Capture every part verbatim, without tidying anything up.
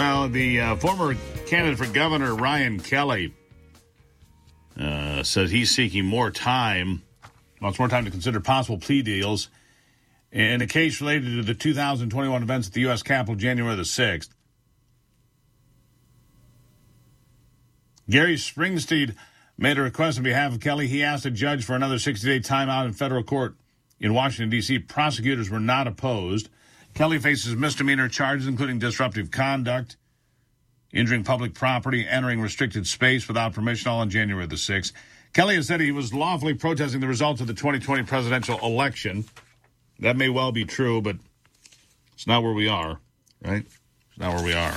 Well, the uh, former candidate for governor, Ryan Kelly, uh, says he's seeking more time, wants more time to consider possible plea deals in a case related to the two thousand twenty-one events at the U S Capitol January the sixth. Gary Springsteen made a request on behalf of Kelly. He asked a judge for another sixty-day timeout in federal court in Washington, D C Prosecutors were not opposed. Kelly faces misdemeanor charges, including disruptive conduct, injuring public property, entering restricted space without permission, all on January the sixth. Kelly has said he was lawfully protesting the results of the twenty twenty presidential election. That may well be true, but it's not where we are, right? It's not where we are.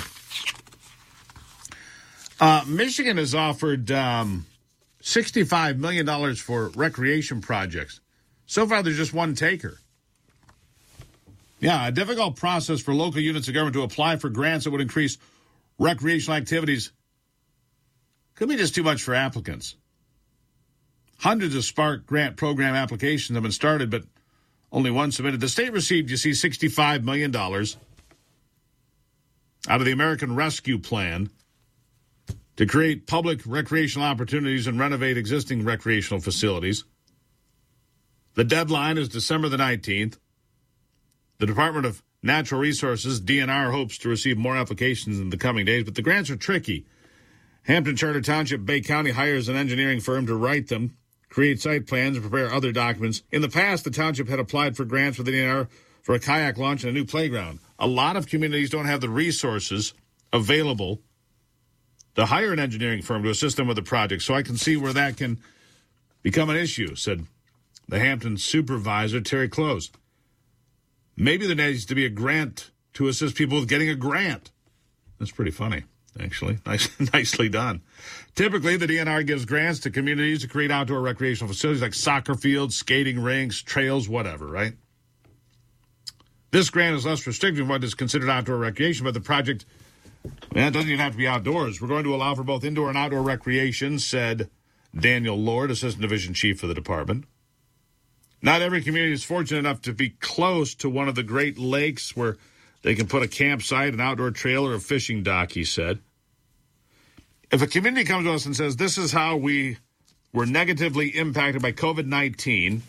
Uh, Michigan has offered um, sixty-five million dollars for recreation projects. So far, there's just one taker. Yeah, a difficult process for local units of government to apply for grants that would increase recreational activities could be just too much for applicants. Hundreds of Spark grant program applications have been started, but only one submitted. The state received, you see, sixty-five million dollars out of the American Rescue Plan to create public recreational opportunities and renovate existing recreational facilities. The deadline is December the nineteenth. The Department of Natural Resources, D N R, hopes to receive more applications in the coming days, but the grants are tricky. Hampton Charter Township, Bay County hires an engineering firm to write them, create site plans, and prepare other documents. In the past, the township had applied for grants with the D N R for a kayak launch and a new playground. A lot of communities don't have the resources available to hire an engineering firm to assist them with the project, so I can see where that can become an issue, said the Hampton supervisor, Terry Close. Maybe there needs to be a grant to assist people with getting a grant. That's pretty funny, actually. Nice, nicely done. Typically, the D N R gives grants to communities to create outdoor recreational facilities like soccer fields, skating rinks, trails, whatever, right? This grant is less restrictive than what is considered outdoor recreation, but the project, man, it doesn't even have to be outdoors. We're going to allow for both indoor and outdoor recreation, said Daniel Lord, Assistant Division Chief for the department. Not every community is fortunate enough to be close to one of the Great Lakes where they can put a campsite, an outdoor trailer, or a fishing dock, he said. If a community comes to us and says, this is how we were negatively impacted by covid nineteen,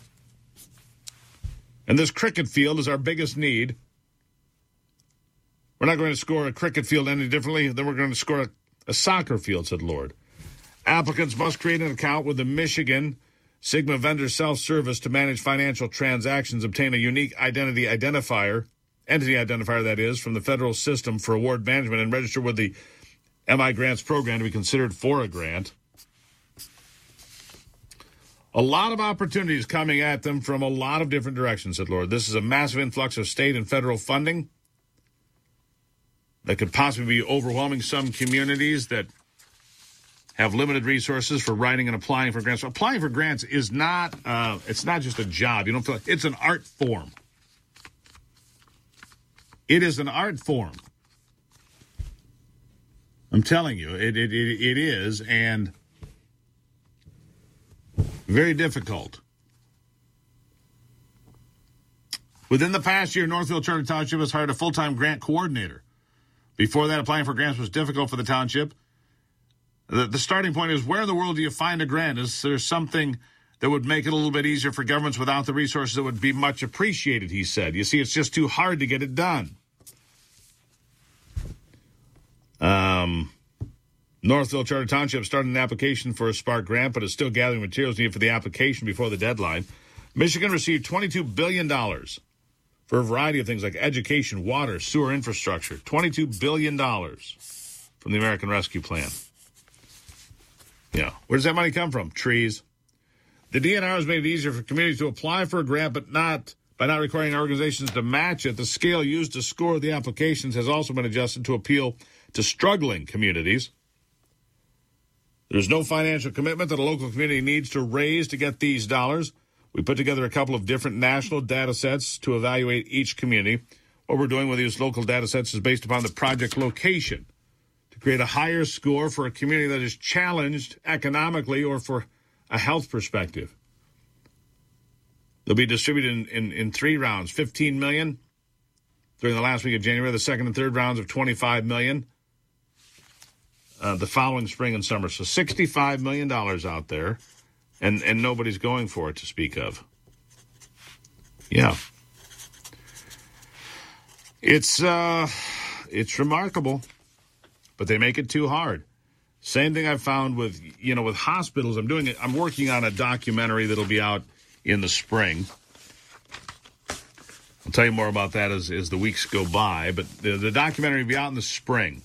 and this cricket field is our biggest need, we're not going to score a cricket field any differently than we're going to score a, a soccer field, said Lord. Applicants must create an account with the Michigan Sigma Vendor Self-Service to manage financial transactions, obtain a unique identity identifier, entity identifier that is, from the federal system for award management, and register with the M I Grants program to be considered for a grant. A lot of opportunities coming at them from a lot of different directions, said Lord. This is a massive influx of state and federal funding that could possibly be overwhelming some communities that have limited resources for writing and applying for grants. Applying for grants is not, uh, it's not just a job. You don't feel like it's an art form. It is an art form. I'm telling you, it, it, it, it is, and very difficult. Within the past year, Northfield Charter Township has hired a full-time grant coordinator. Before that, applying for grants was difficult for the township. The, the starting point is, where in the world do you find a grant? Is there something that would make it a little bit easier for governments without the resources that would be much appreciated, he said. You see, it's just too hard to get it done. Um, Northville Charter Township started an application for a Spark grant, but is still gathering materials needed for the application before the deadline. Michigan received twenty-two billion dollars for a variety of things like education, water, sewer infrastructure. twenty-two billion dollars from the American Rescue Plan. Yeah. Where does that money come from? Trees. The D N R has made it easier for communities to apply for a grant, but not by not requiring organizations to match it. The scale used to score the applications has also been adjusted to appeal to struggling communities. There's no financial commitment that a local community needs to raise to get these dollars. We put together a couple of different national data sets to evaluate each community. What we're doing with these local data sets is based upon the project location to create a higher score for a community that is challenged economically or for a health perspective. They'll be distributed in, in, in three rounds, fifteen million dollars during the last week of January, the second and third rounds of twenty-five million dollars, uh, the following spring and summer. So sixty-five million dollars out there, and, and nobody's going for it to speak of. Yeah. It's uh, it's remarkable, but they make it too hard. Same thing I've found with, you know, with hospitals. I'm doing it. I'm working on a documentary that'll be out in the spring. I'll tell you more about that as, as the weeks go by. But the, the documentary will be out in the spring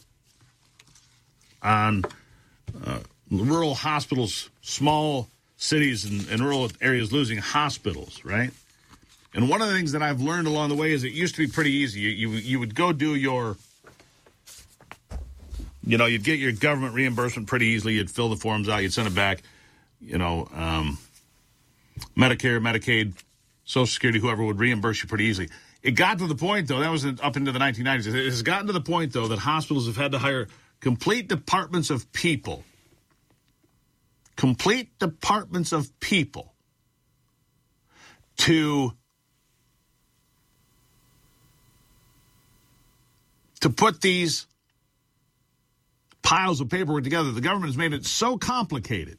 on uh, rural hospitals, small cities and, and rural areas losing hospitals, right? And one of the things that I've learned along the way is it used to be pretty easy. You, you, you would go do your... You know, you'd get your government reimbursement pretty easily. You'd fill the forms out. You'd send it back. You know, um, Medicare, Medicaid, Social Security, whoever would reimburse you pretty easily. It got to the point, though, that was up into the nineteen nineties. It has gotten to the point, though, that hospitals have had to hire complete departments of people. Complete departments of people to, to put these piles of paperwork together. The government has made it so complicated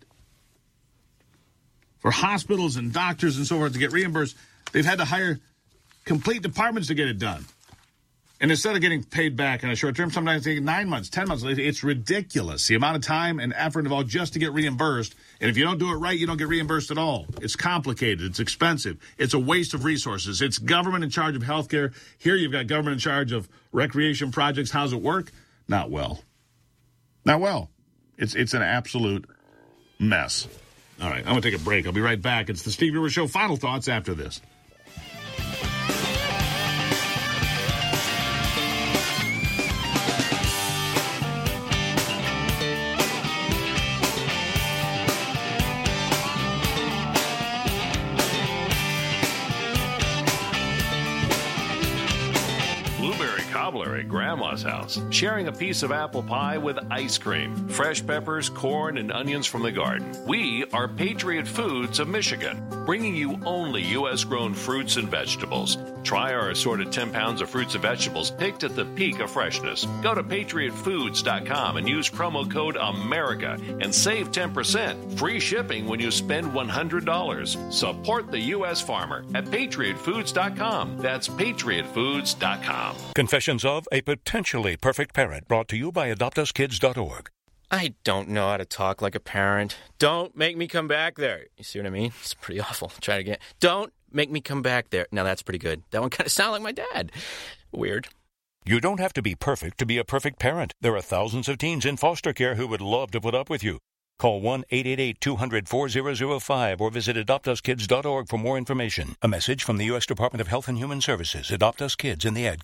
for hospitals and doctors and so forth to get reimbursed. They've had to hire complete departments to get it done. And instead of getting paid back in a short term, sometimes they take nine months, ten months. It's ridiculous, the amount of time and effort involved just to get reimbursed. And if you don't do it right, you don't get reimbursed at all. It's complicated. It's expensive. It's a waste of resources. It's government in charge of health care. Here you've got government in charge of recreation projects. How's it work? Not well. Not well. It's it's an absolute mess. All right, I'm going to take a break. I'll be right back. It's the Steve Brewer Show. Final thoughts after this. At Grandma's house, sharing a piece of apple pie with ice cream, fresh peppers, corn, and onions from the garden. We are Patriot Foods of Michigan, bringing you only U S grown fruits and vegetables. Try our assorted ten pounds of fruits and vegetables picked at the peak of freshness. Go to patriot foods dot com and use promo code America and save ten percent. Free shipping when you spend one hundred dollars. Support the U S farmer at patriot foods dot com. That's patriot foods dot com. Confessions of a Potentially Perfect Parent, brought to you by adopt us kids dot org. I don't know how to talk like a parent. Don't make me come back there. You see what I mean? It's pretty awful. Try it again. Don't make me come back there. Now that's pretty good. That one kind of sounded like my dad. Weird. You don't have to be perfect to be a perfect parent. There are thousands of teens in foster care who would love to put up with you. Call one eight eight eight, two hundred, four thousand five or visit adopt us kids dot org for more information. A message from the U S Department of Health and Human Services. Adopt Us Kids in the ad